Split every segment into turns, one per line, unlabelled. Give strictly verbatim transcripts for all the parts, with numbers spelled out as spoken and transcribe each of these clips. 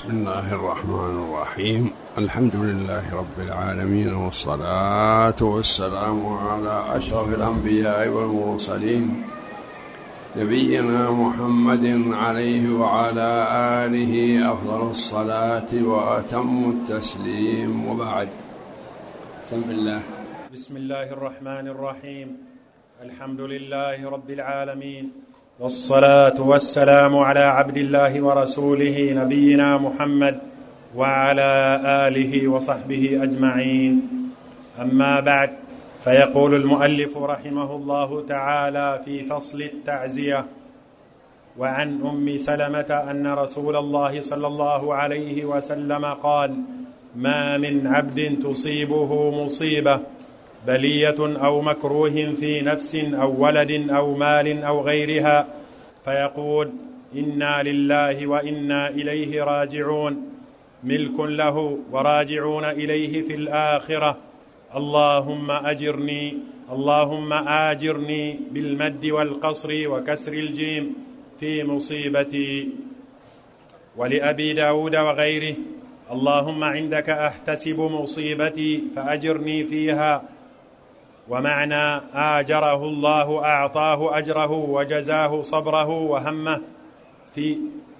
بسم الله الرحمن الرحيم. الحمد لله رب العالمين، والصلاة والسلام على أشرف الأنبياء والمرسلين نبينا محمد عليه وعلى آله أفضل الصلاة وأتم التسليم، وبعد. بسم الله
بسم الله الرحمن الرحيم. الحمد لله رب العالمين، والصلاة والسلام على عبد الله ورسوله نبينا محمد وعلى آله وصحبه أجمعين. أما بعد، فيقول المؤلف رحمه الله تعالى في فصل التعزية: وعن أم سلمة أن رسول الله صلى الله عليه وسلم قال: ما من عبد تصيبه مصيبة بلية أو مكروه في نفس أو ولد أو مال أو غيرها فيقول: إنا لله وإنا إليه راجعون، ملك له وراجعون إليه في الآخرة، اللهم أجرني اللهم آجرني بالمد والقصر وكسر الجيم في مصيبتي. ولأبي داود وغيره: اللهم عندك أحتسب مصيبتي فأجرني فيها، ومعنى آجره الله أعطاه أجره وجزاه صبره وهمه في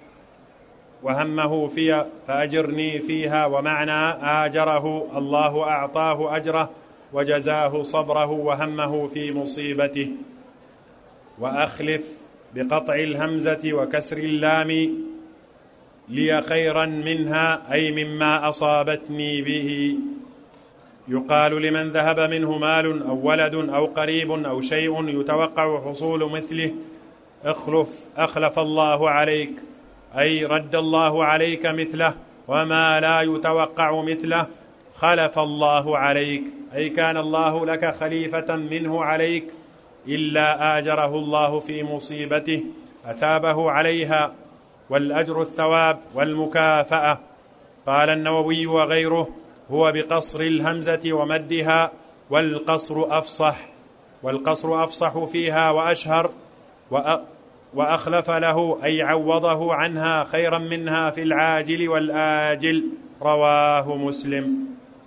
وهمه في فأجرني فيها، ومعنى آجره الله أعطاه أجره وجزاه صبره وهمه في مصيبته. وأخلف بقطع الهمزة وكسر اللام لي خيرا منها، أي مما أصابتني به. يقال لمن ذهب منه مال أو ولد أو قريب أو شيء يتوقع حصول مثله: اخلف أخلف الله عليك، أي رد الله عليك مثله، وما لا يتوقع مثله خلف الله عليك، أي كان الله لك خليفة منه عليك، إلا آجره الله في مصيبته أثابه عليها، والأجر الثواب والمكافأة. قال النووي وغيره: هو بقصر الهمزة ومدها، والقصر أفصح والقصر أفصح فيها وأشهر. وأخلف له أي عوضه عنها خيرا منها في العاجل والآجل. رواه مسلم.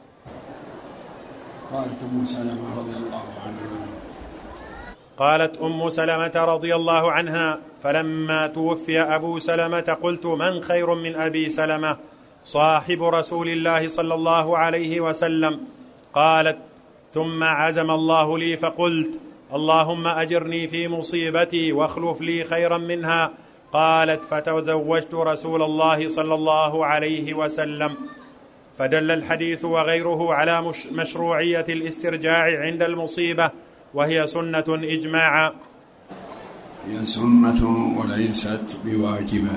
قالت أم سلمة رضي الله عنها
قالت أم سلمة رضي الله عنها: فلما توفي أبو سلمة قلت: من خير من أبي سلمة صاحب رسول الله صلى الله عليه وسلم؟ قالت: ثم عزم الله لي فقلت: اللهم أجرني في مصيبتي واخلف لي خيرا منها. قالت: فتزوجت رسول الله صلى الله عليه وسلم. فدل الحديث وغيره على مشروعية الاسترجاع عند المصيبة، وهي سنة إجماعا.
هي سنة وليست بواجبة،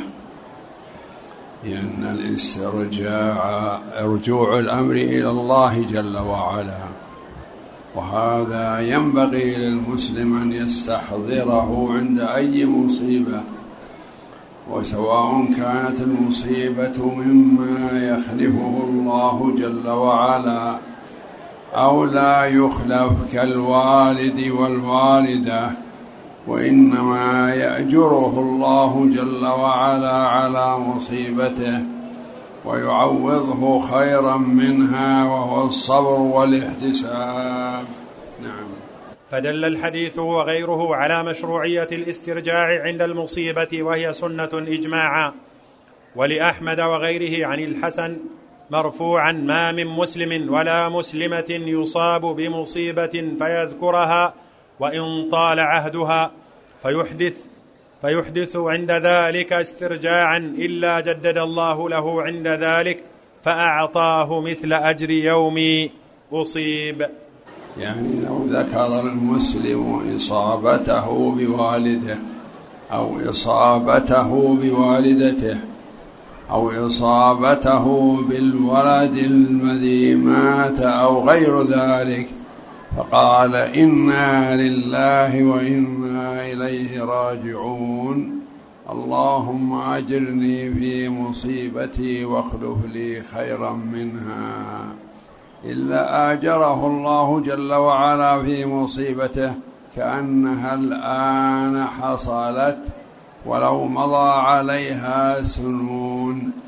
لأن الاسترجاع رجوع الأمر إلى الله جل وعلا، وهذا ينبغي للمسلم أن يستحضره عند أي مصيبة، وسواء كانت المصيبة مما يخلفه الله جل وعلا أو لا يخلف كالوالد والوالدة، وإنما يأجره الله جل وعلا على مصيبته ويعوضه خيرا منها، وهو الصبر والاحتساب. نعم.
فدل الحديث وغيره على مشروعية الاسترجاع عند المصيبة، وهي سنة إجماعا. ولأحمد وغيره عن الحسن مرفوعا: ما من مسلم ولا مسلمة يصاب بمصيبة فيذكرها وإن طال عهدها فيحدث فيحدث عند ذلك استرجاعا إلا جدد الله له عند ذلك فأعطاه مثل أجر يوم أصيب.
يعني لو ذكر المسلم إصابته بوالده أو إصابته بوالدته أو إصابته بالولد الذي مات أو غير ذلك، فقال: إنا لله وإنا إليه راجعون، اللهم أجرني في مصيبتي واخلف لي خيرا منها، إلا آجره الله جل وعلا في مصيبته كأنها الآن حصلت ولو مضى عليها سنون،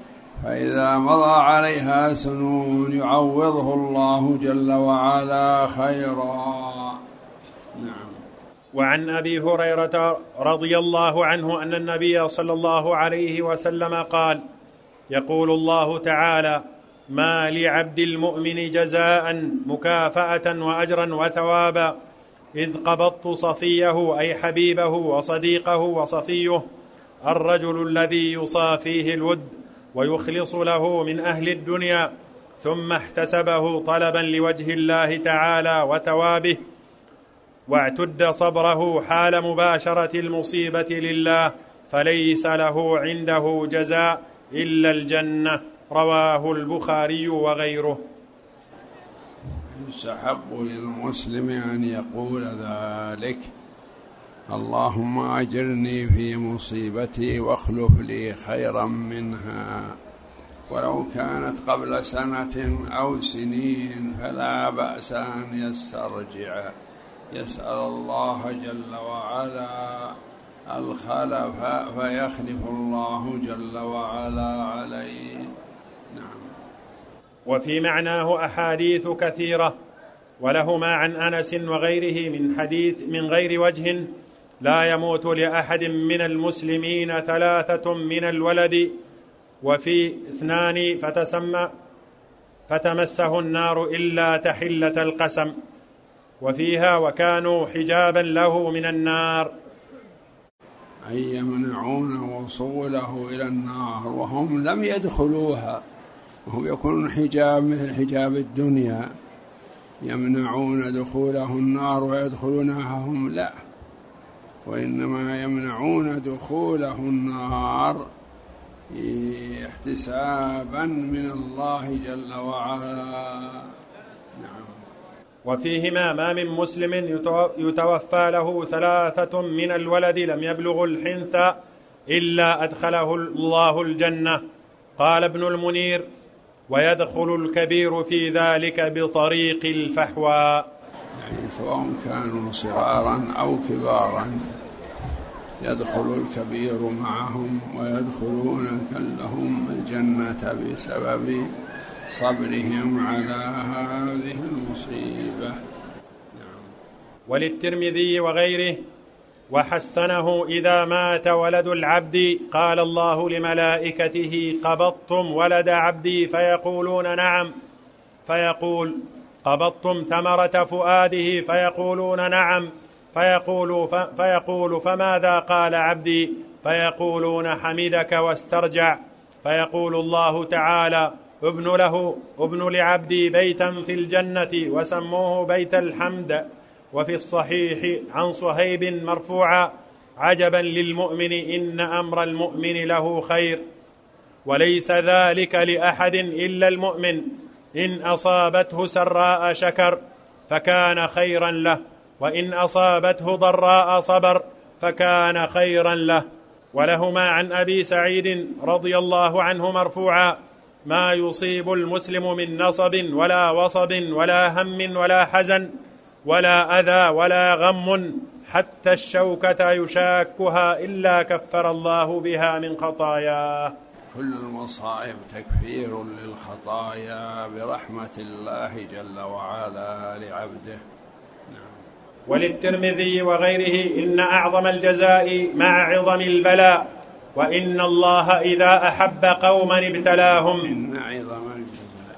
فإذا مضى عليها سنون يعوضه الله جل وعلا خيرا. نعم.
وعن أبي هريرة رضي الله عنه أن النبي صلى الله عليه وسلم قال: يقول الله تعالى: ما لعبد المؤمن جزاء مكافأة وأجرا وثوابا إذ قبضت صفيه أي حبيبه وصديقه وصفيه، الرجل الذي يصافيه الود ويخلص له من أهل الدنيا، ثم احتسبه طلبا لوجه الله تعالى وثوابه، واعتد صبره حال مباشرة المصيبة لله، فليس له عنده جزاء إلا الجنة. رواه البخاري وغيره.
يستحب للمسلم أن يقول ذلك: اللهم أجرني في مصيبتي واخلف لي خيرا منها، ولو كانت قبل سنة أو سنين فلا بأس أن يسترجع، يسأل الله جل وعلا الخلف فيخلف الله جل وعلا عليه. نعم.
وفي معناه أحاديث كثيرة، ولهما عن أنس وغيره من حديث من غير وجه: لا يموت لأحد من المسلمين ثلاثة من الولد، وفي اثنان فتسمى فتمسه النار إلا تحلة القسم، وفيها: وكانوا حجابا له من النار،
أي يمنعون وصوله إلى النار وهم لم يدخلوها، وهم يكونون حجاب مثل حجاب الدنيا، يمنعون دخوله النار ويدخلونها هم لا، وإنما يمنعون دخوله النار احتسابا من الله جل وعلا. نعم.
وفيهما: ما من مسلم يتوفى له ثلاثة من الولد لم يبلغ الحنث إلا أدخله الله الجنة. قال ابن المنير: ويدخل الكبير في ذلك بطريق الفحوى،
يعني سواء كانوا صغارا أو كبارا يدخل الكبير معهم ويدخلون كلهم الجنة بسبب صبرهم على هذه المصيبة. نعم.
وللترمذي وغيره: وحسنه: إذا مات ولد العبد قال الله لملائكته: قبضتم ولد عبدي؟ فيقولون: نعم. فيقول: قبضتم ثمرة فؤاده؟ فيقولون: نعم. فيقول, فيقول: فماذا قال عبدي؟ فيقولون: حمدك واسترجع. فيقول الله تعالى: ابن له ابن لعبدي بيتا في الجنة وسموه بيت الحمد. وفي الصحيح عن صهيب مرفوعا: عجبا للمؤمن إن أمر المؤمن له خير، وليس ذلك لأحد إلا المؤمن، إن أصابته سراء شكر فكان خيرا له، وإن أصابته ضراء صبر فكان خيرا له. ولهما عن أبي سعيد رضي الله عنه مرفوعا: ما يصيب المسلم من نصب ولا وصب ولا هم ولا حزن ولا أذى ولا غم حتى الشوكة يشاكها إلا كفر الله بها من خطاياه.
كل المصائب تكفير للخطايا برحمة الله جل وعلا لعبده.
وللترمذي وغيره: إن أعظم الجزاء مع عظم البلاء، وإن الله إذا أحب قوما ابتلاهم.
إن عظم الجزاء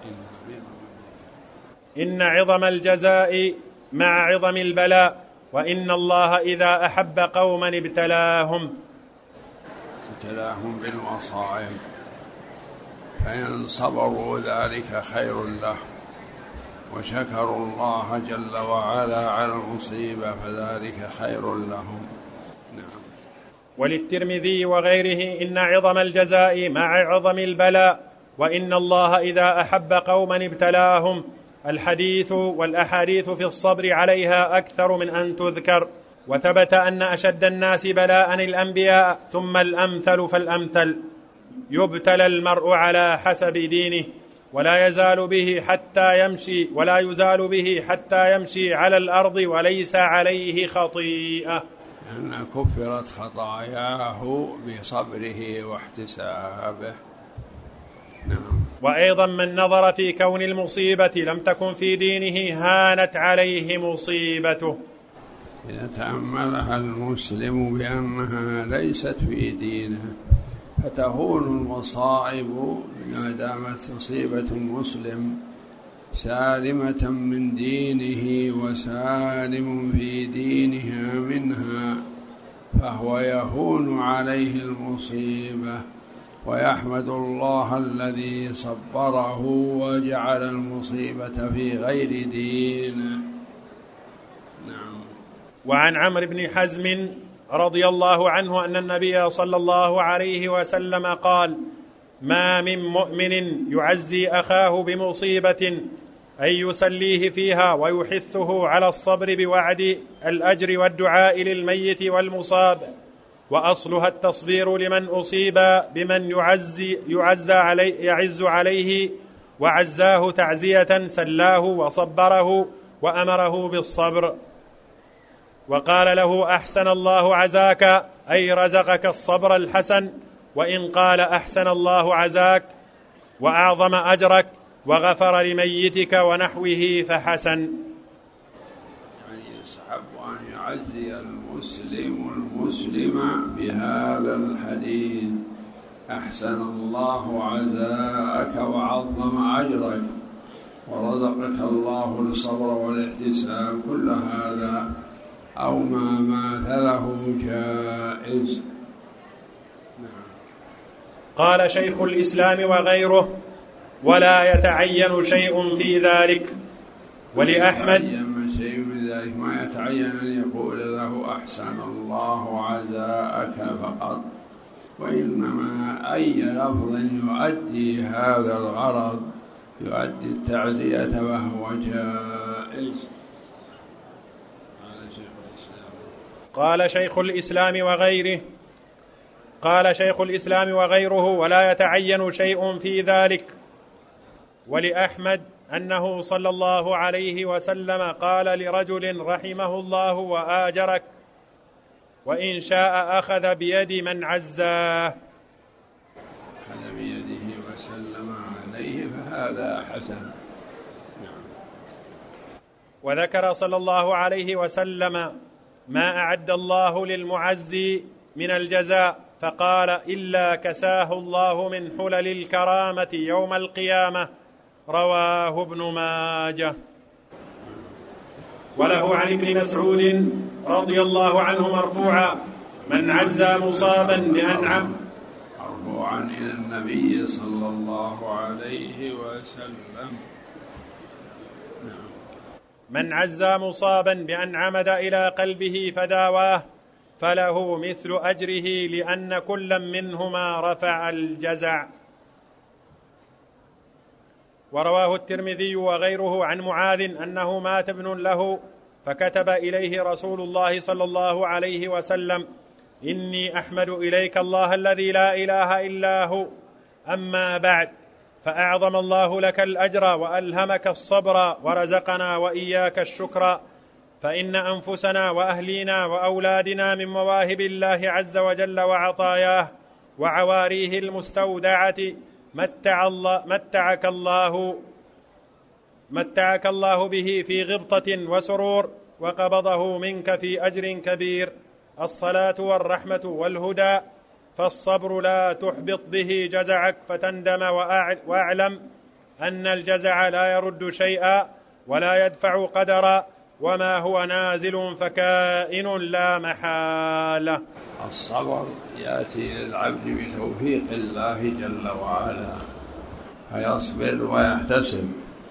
إن عظم الجزاء مع عظم البلاء، وإن الله إذا أحب قوما ابتلاهم
ابتلاهم بالمصائب، فإن صبروا ذلك خير له، وشكروا الله جل وعلا على المصيبة فذلك خير لهم. نعم.
وللترمذي وغيره: إن عظم الجزاء مع عظم البلاء، وإن الله إذا أحب قوما ابتلاهم. الحديث والأحاديث في الصبر عليها أكثر من أن تذكر، وثبت أن أشد الناس بلاء الأنبياء ثم الأمثل فالأمثل، يبتلى المرء على حسب دينه، ولا يزال به حتى يمشي ولا يزال به حتى يمشي على الأرض وليس عليه خطيئة،
أن كفرت خطاياه بصبره واحتسابه. نعم.
وأيضا من نظر في كون المصيبة لم تكن في دينه هانت عليه مصيبته.
إذا تأملها المسلم بأنها ليست في دينه فتهون المصائب ما دامت تصيبة المسلم سالمة من دينه وسالم في دينها منها، فهو يهون عليه المصيبة ويحمد الله الذي صبره وجعل المصيبة في غير دينه. نعم.
وعن عمرو بن حزم رضي الله عنه أن النبي صلى الله عليه وسلم قال: ما من مؤمن يعزي أخاه بمصيبة أن يسليه فيها ويحثه على الصبر بوعد الأجر والدعاء للميت والمصاب، وأصلها التصبير لمن أصيب بمن يعزي يعز علي يعز عليه وعزاه تعزية سلاه وصبره وأمره بالصبر، وقال له: أحسن الله عزاك، أي رزقك الصبر الحسن، وإن قال: أحسن الله عزاك وأعظم أجرك وغفر لميتك ونحوه فحسن.
يعني يستحب أن يعزي المسلم المسلم بهذا الحديث: أحسن الله عزاءك وعظم أجرك ورزقك الله الصبر والاحتساب، كل هذا أو ما ماثله جائز.
قال شيخ الإسلام وغيره: ولا يتعين شيء في ذلك. ولأحمد
شيء من ذلك، ما يتعين أن يقول له أحسن الله عزاءك فقط، وإنما أي لفظ يؤدي هذا الغرض يؤدي التعزية وهو جائز.
قال شيخ الإسلام وغيره قال شيخ الإسلام وغيره ولا يتعين شيء في ذلك. ولأحمد أنه صلى الله عليه وسلم قال لرجل: رحمه الله وآجرك، وإن شاء أخذ بيد من عزاه.
أخذ بيده وسلم عليه فهذا حسن.
وذكر صلى الله عليه وسلم ما أعد الله للمعزي من الجزاء، فقال: إلا كساه الله من حلل الكرامة يوم القيامة. رواه ابن ماجه. وله عن ابن مسعود رضي الله عنه مرفوعا: من عزى مصابا بأنعم
مرفوعا إلى النبي صلى الله عليه وسلم.
من عزى مصابا بأن عمد إلى قلبه فداواه فله مثل أجره، لأن كلا منهما رفع الجزع. ورواه الترمذي وغيره عن معاذ أنه مات ابن له، فكتب إليه رسول الله صلى الله عليه وسلم: إني أحمد إليك الله الذي لا إله إلا هو، أما بعد، فأعظم الله لك الأجر وألهمك الصبر ورزقنا وإياك الشكر، فإن أنفسنا وأهلينا وأولادنا من مواهب الله عز وجل وعطاياه وعواريه المستودعة متع الله متعك الله متعك الله به في غبطة وسرور، وقبضه منك في أجر كبير، الصلاة والرحمة والهدى، فالصبر لا تحبط به جزعك فتندم، واعلم أن الجزع لا يرد شيئا ولا يدفع قدرا، وما هو نازل فكائن لا محالة.
الصبر يأتي للعبد بتوفيق الله جل وعلا فيصبر ويحتسب،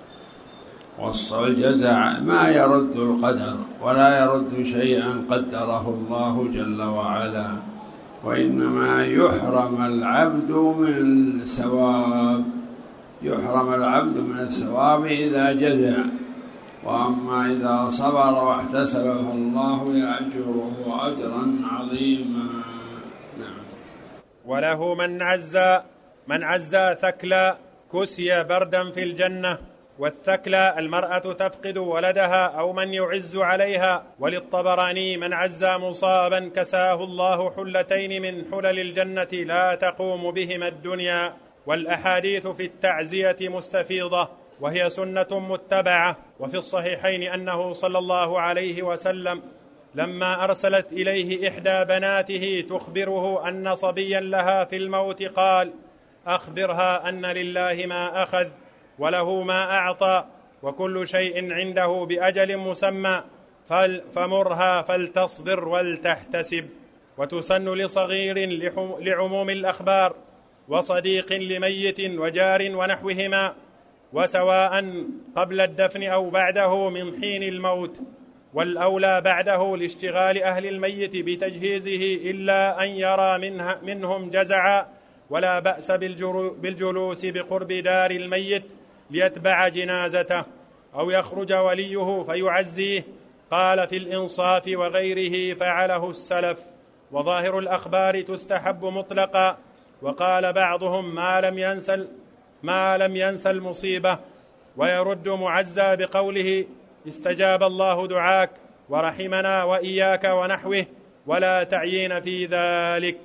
والجزع ما يرد القدر ولا يرد شيئا قدره الله جل وعلا، وإنما يحرم العبد من الثواب يحرم العبد من الثواب إذا جزع، وأما إذا صبر واحتسب فالله يأجره أجرا عظيما. نعم.
وله من عزى من عزى ثكلى كسي بردا في الجنة، والثكلى المرأة تفقد ولدها أو من يعز عليها. وللطبراني: من عزى مصابا كساه الله حلتين من حلل الجنة لا تقوم بهما الدنيا. والأحاديث في التعزية مستفيضة، وهي سنة متبعة. وفي الصحيحين أنه صلى الله عليه وسلم لما أرسلت إليه إحدى بناته تخبره أن صبيا لها في الموت قال: أخبرها أن لله ما أخذ وله ما أعطى وكل شيء عنده بأجل مسمى، فمرها فلتصبر ولتحتسب. وتسن لصغير لعموم الأخبار، وصديق لميت، وجار ونحوهما، وسواء قبل الدفن أو بعده من حين الموت، والأولى بعده لاشتغال أهل الميت بتجهيزه إلا أن يرى منها منهم جزعا. ولا بأس بالجلوس بقرب دار الميت ليتبع جنازته، أو يخرج وليه فيعزيه. قال في الإنصاف وغيره فعله السلف. وظاهر الأخبار تستحب مطلقا. وقال بعضهم ما لم ينسى ما لم ينسى المصيبة. ويرد معزى بقوله: استجاب الله دعاك ورحمنا وإياك ونحوه، ولا تعيين في ذلك.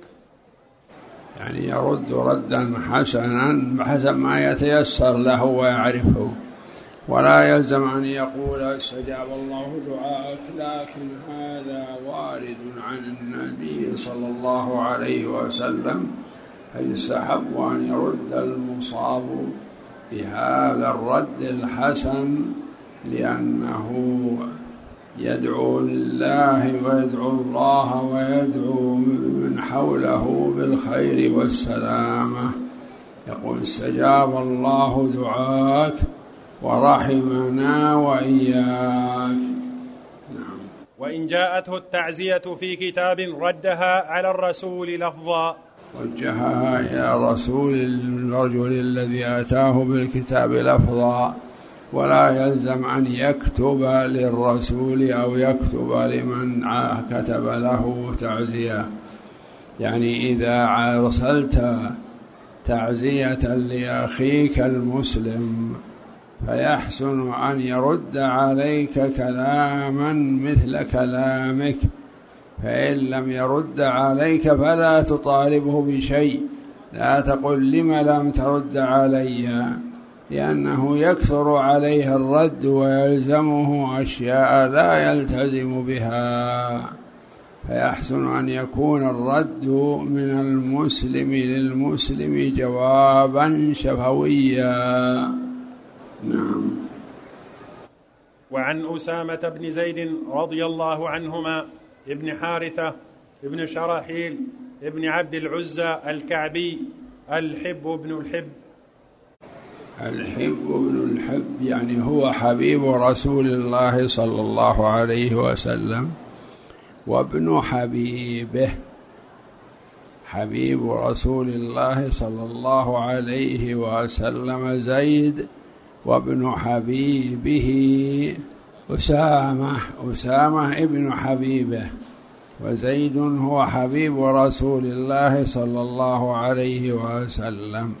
يعني يرد ردا حسنا بحسب ما يتيسر له ويعرفه، ولا يلزم أن يقول استجاب الله دعاك، لكن هذا وارد عن النبي صلى الله عليه وسلم، فيستحب أن يرد المصاب بهذا الرد الحسن، لأنه يدعو لله ويدعو الله ويدعو من حوله بالخير والسلامة. يقول: استجاب الله دعاك ورحمنا وإياك. نعم.
وإن جاءته التعزية في كتاب ردها على الرسول لفظا،
وجهها إلى رسول الرجل الذي آتاه بالكتاب لفظا، ولا يلزم أن يكتب للرسول أو يكتب لمن كتب له تعزية. يعني إذا أرسلت تعزية لأخيك المسلم فيحسن أن يرد عليك كلاما مثل كلامك، فإن لم يرد عليك فلا تطالبه بشيء، لا تقل لم لم ترد علي، لأنه يكثر عليه الرد ويلزمه أشياء لا يلتزم بها. فيحسن أن يكون الرد من المسلم للمسلم جوابا شفويا. نعم.
وعن أسامة بن زيد رضي الله عنهما ابن حارثة ابن شراحيل ابن عبد العزى الكعبي: الحب ابن الحب.
الحب ابن الحب يعني هو حبيب رسول الله صلى الله عليه وسلم وابن حبيبه. حبيب رسول الله صلى الله عليه وسلم زيد، وابن حبيبه أسامة أسامة ابن حبيبه. وزيد هو حبيب رسول الله صلى الله عليه وسلم.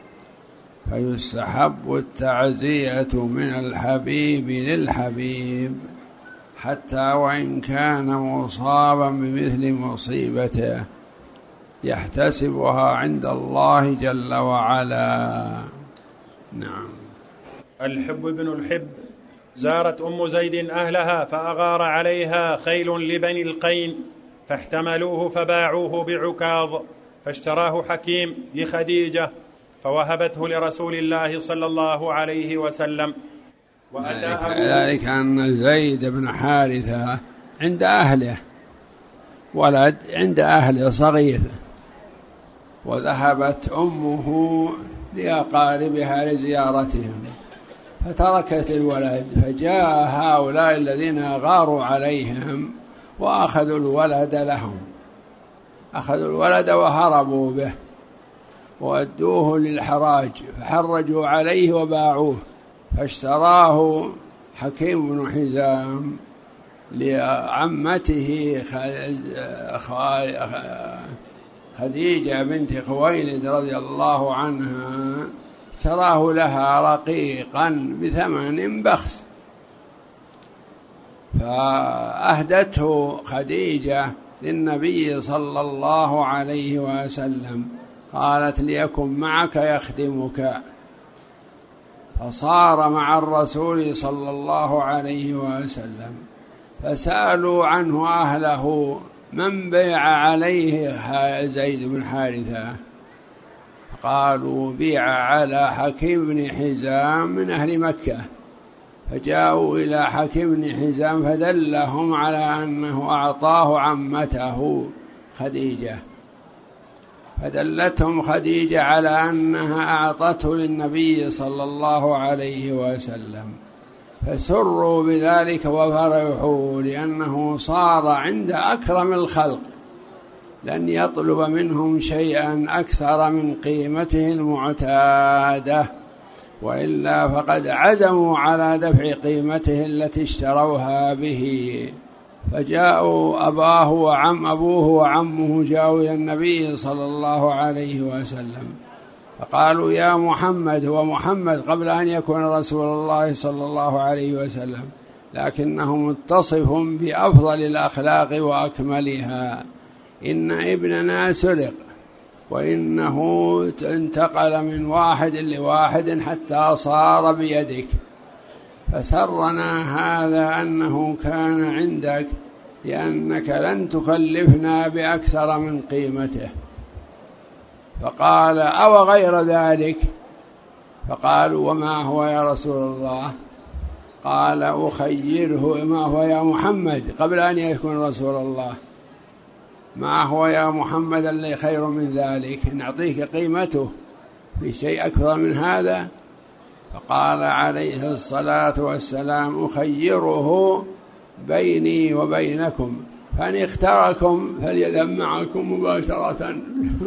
فيستحب التعزية من الحبيب للحبيب، حتى وإن كان مصابا بمثل مصيبته يحتسبها عند الله جل وعلا. نعم.
الحب ابن الحب. زارت أم زيد أهلها فأغار عليها خيل لبني القين، فاحتملوه فباعوه بعكاظ، فاشتراه حكيم لخديجة فوهبته لرسول الله صلى الله عليه وسلم.
ذلك أن زيد بن حارثة عند أهله ولد عند أهله صغير، وذهبت أمه لأقاربها لزيارتهم فتركت الولد، فجاء هؤلاء الذين غاروا عليهم وأخذوا الولد لهم، أخذوا الولد وهربوا به وأدوه للحراج، فحرجوا عليه وباعوه، فاشتراه حكيم بن حزام لعمته خديجة بنت خويلد رضي الله عنها، اشتراه لها رقيقا بثمن بخس، فأهدته خديجة للنبي صلى الله عليه وسلم، قالت ليكن معك يخدمك. فصار مع الرسول صلى الله عليه وسلم، فسألوا عنه أهله من بيع عليه زيد بن حارثة، قالوا بيع على حكيم بن حزام من أهل مكة. فجاءوا إلى حكيم بن حزام فدلهم على أنه أعطاه عمته خديجة، فدلتهم خديجة على أنها أعطته للنبي صلى الله عليه وسلم، فسروا بذلك وفرحوا لأنه صار عند أكرم الخلق، لن يطلب منهم شيئا أكثر من قيمته المعتادة، وإلا فقد عزموا على دفع قيمته التي اشتروها به. فجاءوا أباه وعم أبوه وعمه جاءوا إلى النبي صلى الله عليه وسلم فقالوا يا محمد، هو محمد قبل أن يكون رسول الله صلى الله عليه وسلم، لكنه متصف بأفضل الأخلاق وأكملها، إن ابننا سرق وإنه انتقل من واحد لواحد حتى صار بيدك، فسرنا هذا أنه كان عندك لأنك لن تكلفنا بأكثر من قيمته. فقال أو غير ذلك؟ فقالوا وما هو يا رسول الله؟ قال أخيره ما هو يا محمد قبل أن يكون رسول الله، ما هو يا محمد اللي خير من ذلك، نعطيك قيمته في شيء أكثر من هذا؟ فقال عليه الصلاة والسلام أخيره بيني وبينكم، فإن اختاركم فليذهب معكم مباشرة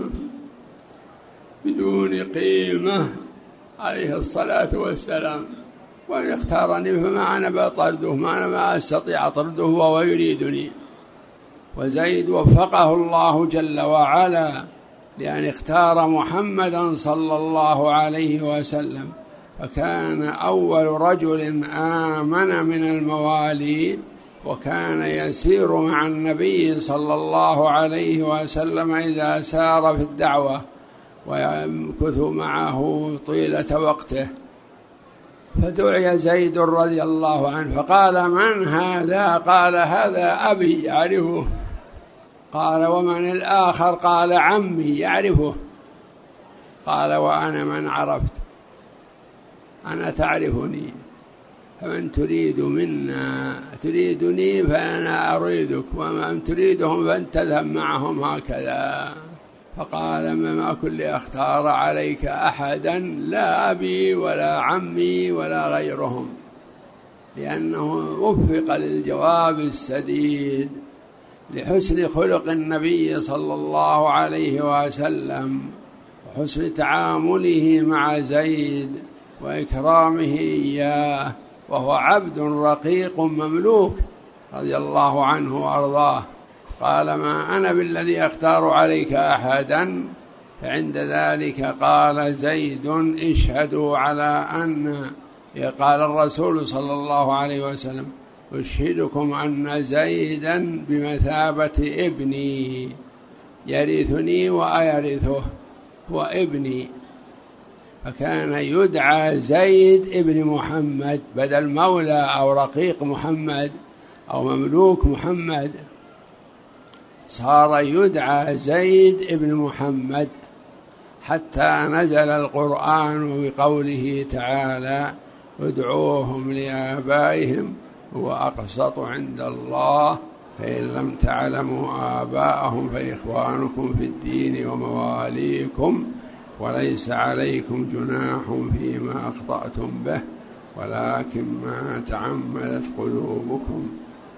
بدون قيمة عليه الصلاة والسلام، وإن اختارني فما أنا بطرده، ما أنا ما أستطيع طرده وهو يريدني. وزيد وفقه الله جل وعلا لأن اختار محمدا صلى الله عليه وسلم، فكان أول رجل آمن من الموالي، وكان يسير مع النبي صلى الله عليه وسلم إذا سار في الدعوة ويمكث معه طيلة وقته. فدعي زيد رضي الله عنه فقال من هذا؟ قال هذا أبي يعرفه. قال ومن الآخر؟ قال عمي يعرفه. قال وأنا من عرفت، أنا تعرفني، فمن تريد منا تريدني فأنا أريدك، ومن تريدهم فأن تذهب معهم هكذا. فقال ما كل أختار عليك أحدا، لا أبي ولا عمي ولا غيرهم، لأنه وفق للجواب السديد لحسن خلق النبي صلى الله عليه وسلم وحسن تعامله مع زيد وإكرامه إياه، وهو عبد رقيق مملوك رضي الله عنه وأرضاه. قال ما أنا بالذي أختار عليك أحدا. فعند ذلك قال زيد اشهدوا على أن، قال الرسول صلى الله عليه وسلم أشهدكم أن زيدا بمثابة ابني يرثني وأيرثه، هو ابني. فكان يدعى زيد ابن محمد بدل مولى أو رقيق محمد أو مملوك محمد، صار يدعى زيد ابن محمد، حتى نزل القرآن بقوله تعالى ادعوهم لآبائهم هو أقسط عند الله فإن لم تعلموا آباءهم فإخوانكم في الدين ومواليكم وليس عليكم جناح فيما أخطأتم به ولكن ما تعمدت قلوبكم.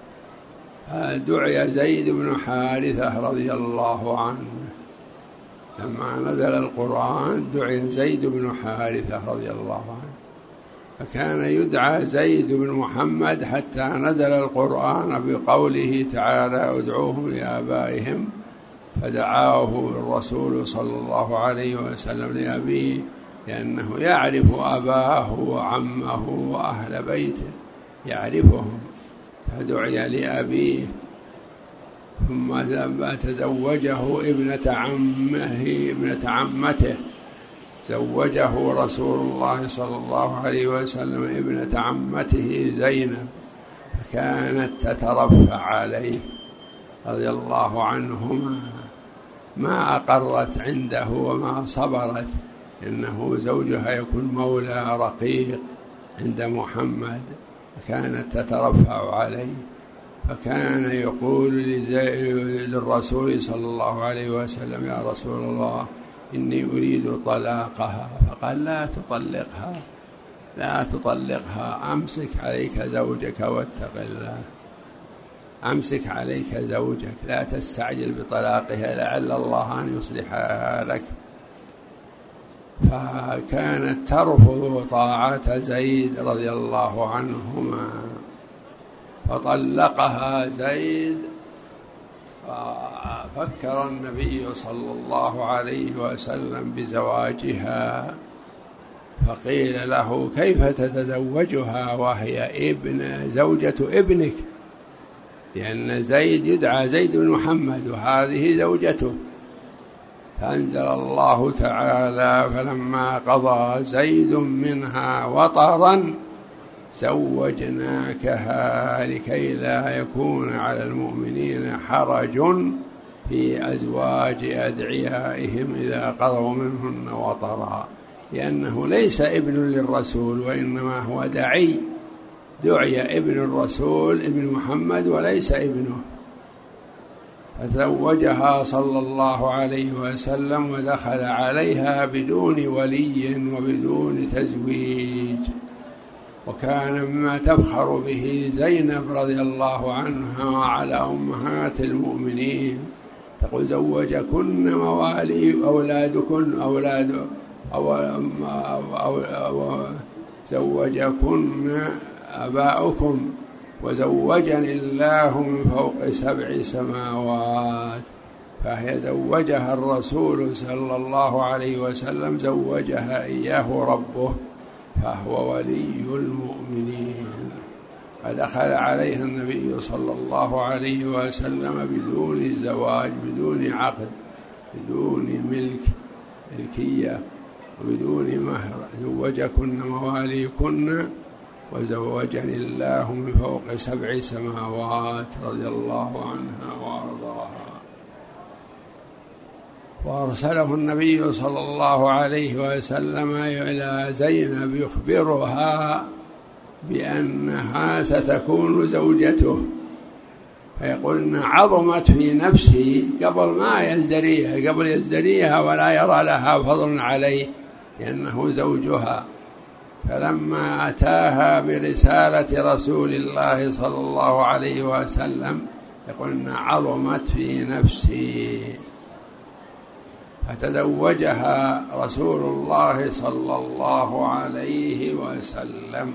فدعي زيد بن حارثة رضي الله عنه لما نزل القرآن، دعي زيد بن حارثة رضي الله عنه، فكان يدعى زيد بن محمد حتى نزل القرآن بقوله تعالى ادعوهم لآبائهم، فدعاه الرسول صلى الله عليه وسلم لأبيه لأنه يعرف أباه وعمه وأهل بيته، يعرفهم، فدعي لأبيه. ثم لما تزوجه ابنة عمه ابنة عمته زوجه رسول الله صلى الله عليه وسلم ابنة عمته زينب، فكانت تترفع عليه رضي الله عنهما، ما أقرت عنده وما صبرت إنه زوجها يكون مولى رقيق عند محمد، فكانت تترفع عليه. فكان يقول للرسول صلى الله عليه وسلم: يا رسول الله إني أريد طلاقها. فقال: لا تطلقها لا تطلقها، أمسك عليك زوجك واتق الله، أمسك عليك زوجك، لا تستعجل بطلاقها لعل الله أن يصلحها لك. فكانت ترفض طاعة زيد رضي الله عنهما، فطلقها زيد. ففكر النبي صلى الله عليه وسلم بزواجها، فقيل له: كيف تتزوجها وهي ابن زوجة ابنك؟ لأن زيد يدعى زيد بن محمد وهذه زوجته. فأنزل الله تعالى: فلما قضى زيد منها وطرا زوجناكها لكي لا يكون على المؤمنين حرج في أزواج أدعيائهم إذا قضوا منهن وطرا، لأنه ليس ابن للرسول وإنما هو دعي، دعي ابن الرسول ابن محمد وليس ابنه. فتزوجها صلى الله عليه وسلم ودخل عليها بدون ولي وبدون تزويج. وكان مما تفخر به زينب رضي الله عنها على أمهات المؤمنين، تقول: زوجكن موالي أولادكن أولاد أو أو أو زوجكن آباؤكم وزوجني الله من فوق سبع سماوات. فهي زوجها الرسول صلى الله عليه وسلم، زوجها إياه ربه، فهو ولي المؤمنين. فدخل عليها النبي صلى الله عليه وسلم بدون زواج، بدون عقد، بدون ملك ملكية وبدون مهر: زوجكن مواليكن وزوجني الله من فوق سبع سماوات، رضي الله عنها وارضاها. وأرسله النبي صلى الله عليه وسلم إلى زينب يخبرها بأنها ستكون زوجته، فيقول: إن عظمت في نفسي قبل ما يزدريها، قبل يزدريها ولا يرى لها فضل عليه لأنه زوجها. فلما أتاها برسالة رسول الله صلى الله عليه وسلم يقول: إن عظمت في نفسي. فتزوجها رسول الله صلى الله عليه وسلم.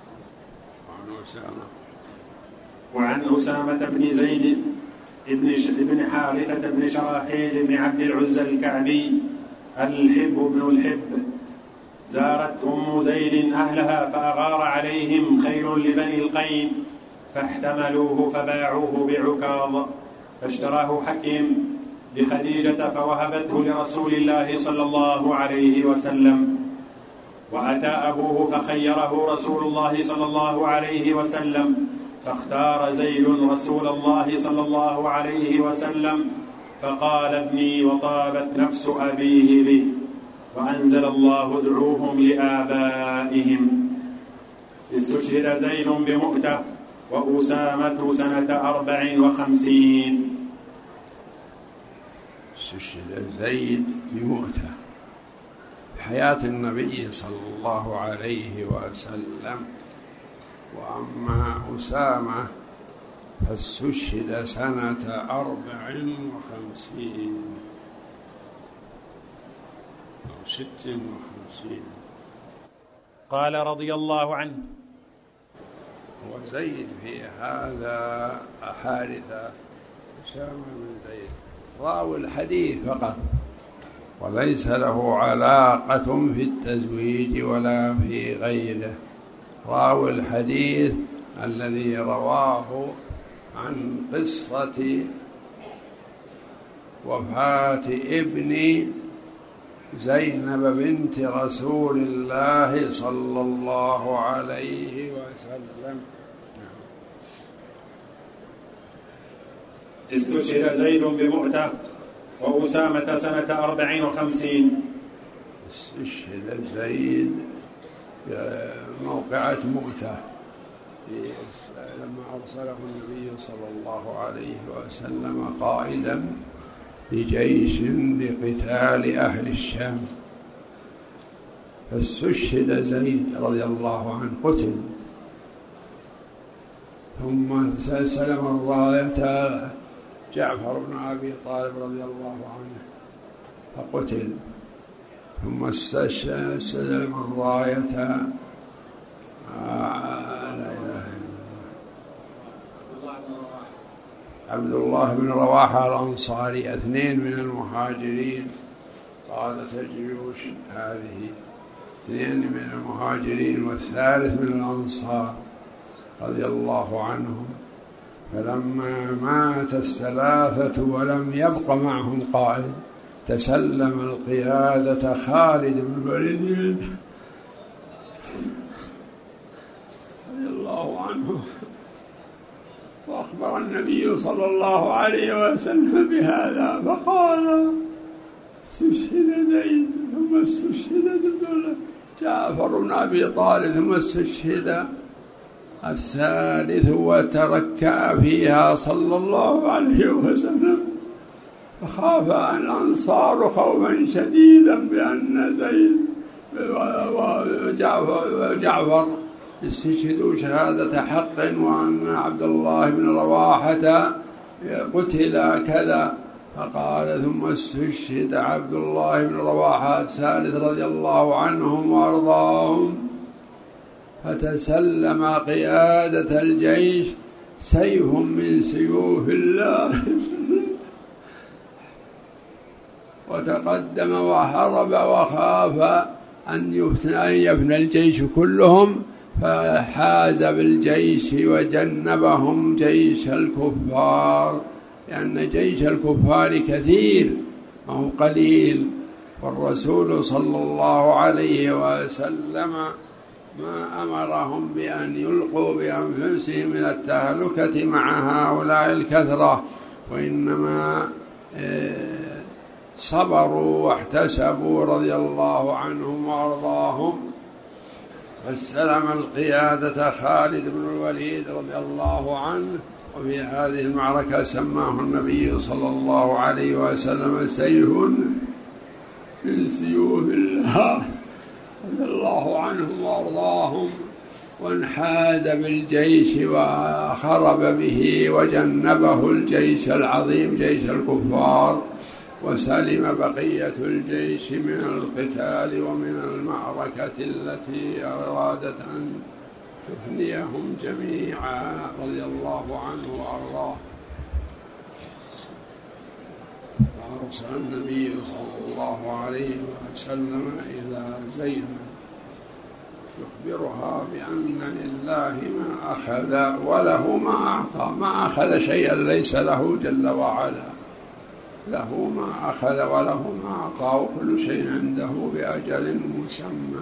وعن أسامة بن زيد بن حارثة بن شراحيل بن عبد العزى الكعبي الحب بن الحب: زارت أم زيد أهلها فأغار عليهم خير لبني القين، فاحتملوه فباعوه بعكاظ، فاشتراه حكيم لخديجة فوهبته لرسول الله صلى الله عليه وسلم. وأتى أبوه فخيره رسول الله صلى الله عليه وسلم، فاختار زيد رسول الله صلى الله عليه وسلم، فقال: ابني وطابت نفس أبيه به. وأنزل الله: ادعوهم لآبائهم. استشهد زيد بمؤتة وأسامة سنة أربع وخمسين.
استشهد زيد بمؤتة في حياة النبي صلى الله عليه وسلم. وأما أسامة فاستشهد سنة أربع وخمسين أو ست وخمسين.
قال رضي الله عنه:
وزيد في هذا حارثة أسامة بن زيد راوي الحديث فقط، وليس له علاقة في التزويج ولا في غيره. راوي الحديث الذي رواه عن قصة وفاة ابن زينب بنت رسول الله صلى الله عليه وسلم.
استشهد زيد بمؤتة وأسامة سنة أربعين وخمسين.
استشهد زيد موقعة مؤتة لما أرسله النبي صلى الله عليه وسلم قائدا لجيش لقتال أهل الشام، فاستشهد زيد رضي الله عنه قتل، ثم سلم الراية جعفر بن أبي طالب رضي الله عنه فقتل، ثم استلم الراية عبد الله بن رواحة الأنصاري، اثنين من المهاجرين قادة الجيوش هذه، اثنين من المهاجرين والثالث من الأنصار رضي الله عنهم. فلما مات الثلاثة ولم يبق معهم قائد تسلم القيادة خالد بن الوليد رضي الله عنه، وأخبر النبي صلى الله عليه وسلم بهذا فقال استشهد زيد ثم استشهد جعفر بن أبي طالب ثم استشهد الثالث، وتركع فيها صلى الله عليه وسلم، فخاف الأنصار خوفا شديدا بأن زيد وجعفر استشهدوا شهادة حق، وأن عبد الله بن رواحة قتل كذا، فقال ثم استشهد عبد الله بن رواحة الثالث رضي الله عنهم وأرضاهم، فتسلم قيادة الجيش سيف من سيوف الله وتقدم وهرب وخاف أن يفنى الجيش كلهم، فحاز بالجيش وجنبهم جيش الكفار، لأن جيش الكفار كثير ما هو قليل، والرسول صلى الله عليه وسلم ما أمرهم بأن يلقوا بأنفسهم من التهلكة مع هؤلاء الكثرة، وإنما صبروا واحتسبوا رضي الله عنهم وأرضاهم. فاستلم القيادة خالد بن الوليد رضي الله عنه، وفي هذه المعركة سماه النبي صلى الله عليه وسلم سيف من سيوف الله رضي الله عنهم وأرضاهم، وانحاز بالجيش وخرب به وجنبه الجيش العظيم جيش الكفار، وسلم بقية الجيش من القتال ومن المعركة التي أرادت أن تفنيهم جميعا رضي الله عنه وأرضاه. فأرسل النبي صلى الله عليه وسلم إلى زينب يخبرها بأن لله ما أخذ وله ما أعطى، ما أخذ شيئا ليس له جل وعلا، له ما أخذ وله ما أعطى، وكل شيء عنده بأجل مسمى.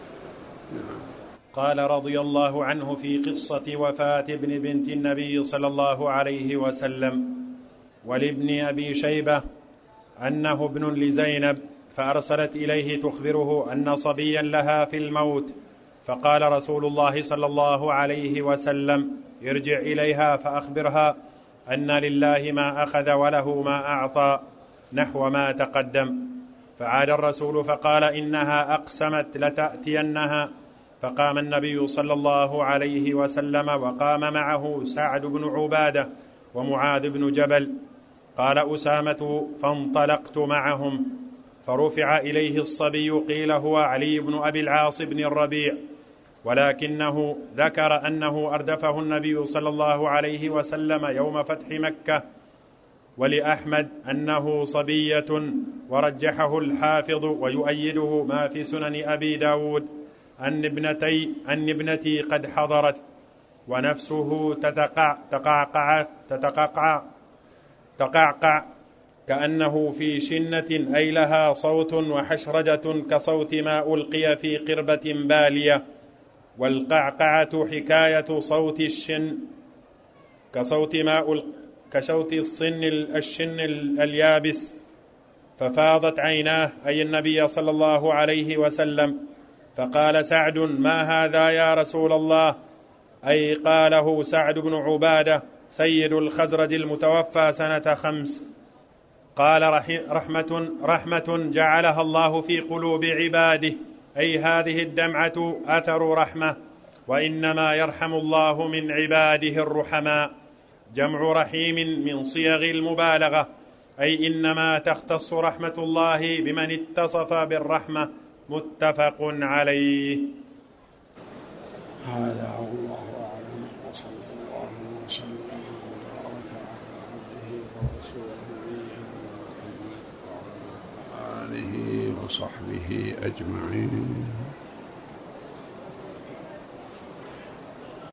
قال رضي الله عنه في قصة وفاة ابن بنت النبي صلى الله عليه وسلم ولابن أبي شيبة أنه ابن لزينب، فأرسلت إليه تخبره أن صبيا لها في الموت، فقال رسول الله صلى الله عليه وسلم ارجع إليها فأخبرها أن لله ما أخذ وله ما أعطى نحو ما تقدم. فعاد الرسول فقال إنها أقسمت لتأتينها، فقام النبي صلى الله عليه وسلم وقام معه سعد بن عبادة ومعاذ بن جبل. قال أسامة فانطلقت معهم، فرفع إليه الصبي قيل هو علي بن أبي العاص بن الربيع، ولكنه ذكر أنه أردفه النبي صلى الله عليه وسلم يوم فتح مكة. ولأحمد أنه صبية، ورجحه الحافظ ويؤيده ما في سنن أبي داود أن ابنتي أن ابنتي قد حضرت ونفسه تتقع تقعقع تتقعقع تقعقع كأنه في شنة أي لها صوت وحشرجة كصوت ما ألقي في قربة بالية. والقعقعة حكاية صوت الشن كصوت ما ألق كصوت الصن الشن اليابس. ففاضت عيناه أي النبي صلى الله عليه وسلم، فقال سعد: ما هذا يا رسول الله؟ أي قاله سعد بن عبادة سيد الخزرج المتوفى سنة خمس. قال: رحمة, رحمة جعلها الله في قلوب عباده، أي هذه الدمعة أثر رحمة، وإنما يرحم الله من عباده الرحماء. جمع رحيم من صيغ المبالغة، أي إنما تختص رحمة الله بمن اتصف بالرحمة. متفق عليه.
هذا والله أعلم، وصلى الله وسلم وبارك على عبده ورسوله نبينا محمد وعلى آله وصحبه أجمعين.